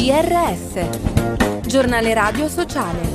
GRS, Giornale Radio Sociale.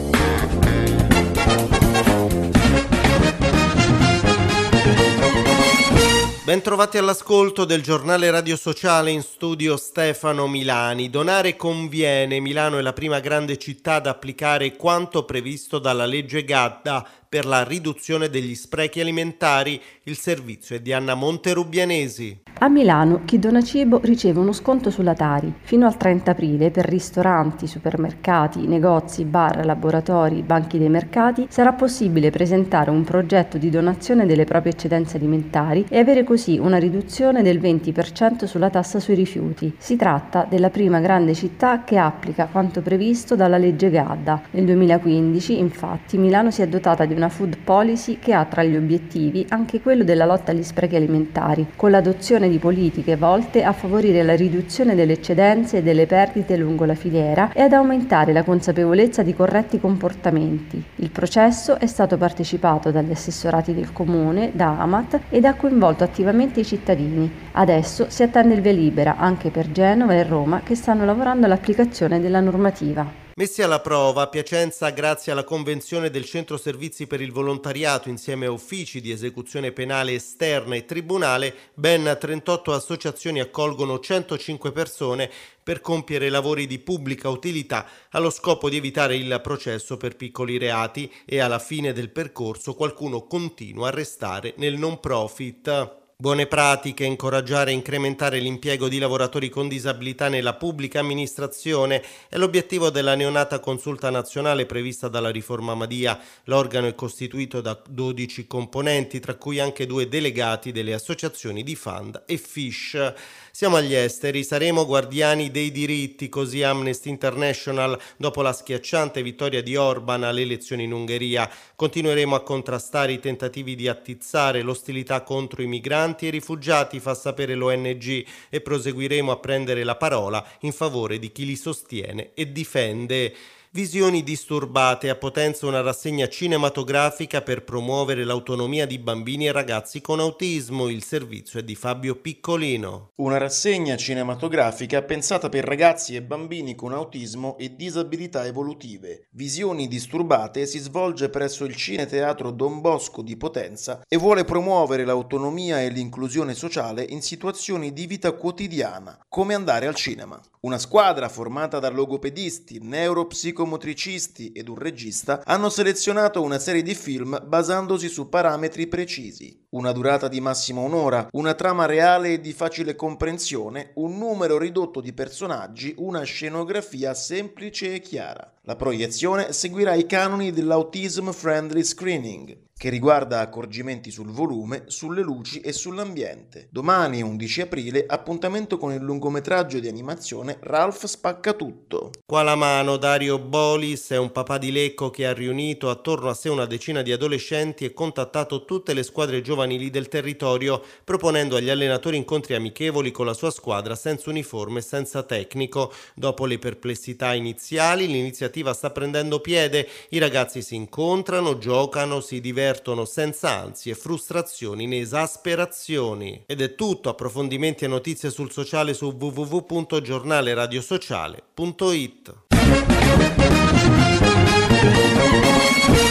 Bentrovati all'ascolto del Giornale Radio Sociale, in studio Stefano Milani. Donare conviene. Milano è la prima grande città ad applicare quanto previsto dalla legge Gadda per la riduzione degli sprechi alimentari. Il servizio è di Anna Monterubianesi. A Milano chi dona cibo riceve uno sconto sulla Tari. Fino al 30 aprile per ristoranti, supermercati, negozi, bar, laboratori, banchi dei mercati sarà possibile presentare un progetto di donazione delle proprie eccedenze alimentari e avere così una riduzione del 20% sulla tassa sui rifiuti. Si tratta della prima grande città che applica quanto previsto dalla legge Gadda. Nel 2015, infatti, Milano si è dotata di una food policy che ha tra gli obiettivi anche quello della lotta agli sprechi alimentari, con l'adozione di politiche volte a favorire la riduzione delle eccedenze e delle perdite lungo la filiera e ad aumentare la consapevolezza di corretti comportamenti. Il processo è stato partecipato dagli assessorati del Comune, da Amat, ed ha coinvolto attivamente i cittadini. Adesso si attende il via libera anche per Genova e Roma, che stanno lavorando all'applicazione della normativa. Messi alla prova, a Piacenza, grazie alla convenzione del Centro Servizi per il Volontariato insieme a uffici di esecuzione penale esterna e tribunale, ben 38 associazioni accolgono 105 persone per compiere lavori di pubblica utilità allo scopo di evitare il processo per piccoli reati e alla fine del percorso qualcuno continua a restare nel non profit. Buone pratiche, incoraggiare e incrementare l'impiego di lavoratori con disabilità nella pubblica amministrazione è l'obiettivo della neonata consulta nazionale prevista dalla riforma Madia. L'organo è costituito da 12 componenti, tra cui anche 2 delegati delle associazioni di Fund e Fish. Siamo agli esteri, saremo guardiani dei diritti, così Amnesty International dopo la schiacciante vittoria di Orban alle elezioni in Ungheria. Continueremo a contrastare i tentativi di attizzare l'ostilità contro i migranti e i rifugiati, fa sapere l'ONG, e proseguiremo a prendere la parola in favore di chi li sostiene e difende. Visioni disturbate, a Potenza una rassegna cinematografica per promuovere l'autonomia di bambini e ragazzi con autismo. Il servizio è di Fabio Piccolino. Una rassegna cinematografica pensata per ragazzi e bambini con autismo e disabilità evolutive. Visioni disturbate si svolge presso il Cineteatro Don Bosco di Potenza e vuole promuovere l'autonomia e l'inclusione sociale in situazioni di vita quotidiana, come andare al cinema. Una squadra formata da logopedisti, neuropsicomotricisti ed un regista hanno selezionato una serie di film basandosi su parametri precisi. Una durata di massima un'ora, una trama reale e di facile comprensione, un numero ridotto di personaggi, una scenografia semplice e chiara. La proiezione seguirà i canoni dell'Autism Friendly Screening, che riguarda accorgimenti sul volume, sulle luci e sull'ambiente. Domani, 11 aprile, appuntamento con il lungometraggio di animazione Ralph spacca tutto. Qua la mano, Dario Bolis è un papà di Lecco che ha riunito attorno a sé una decina di adolescenti e contattato tutte le squadre giovanili del territorio, proponendo agli allenatori incontri amichevoli con la sua squadra senza uniforme e senza tecnico. Dopo le perplessità iniziali, l'iniziativa sta prendendo piede, i ragazzi si incontrano, giocano, si divertono senza ansie, frustrazioni né esasperazioni. Ed è tutto, approfondimenti e notizie sul sociale su www.giornaleradiosociale.it.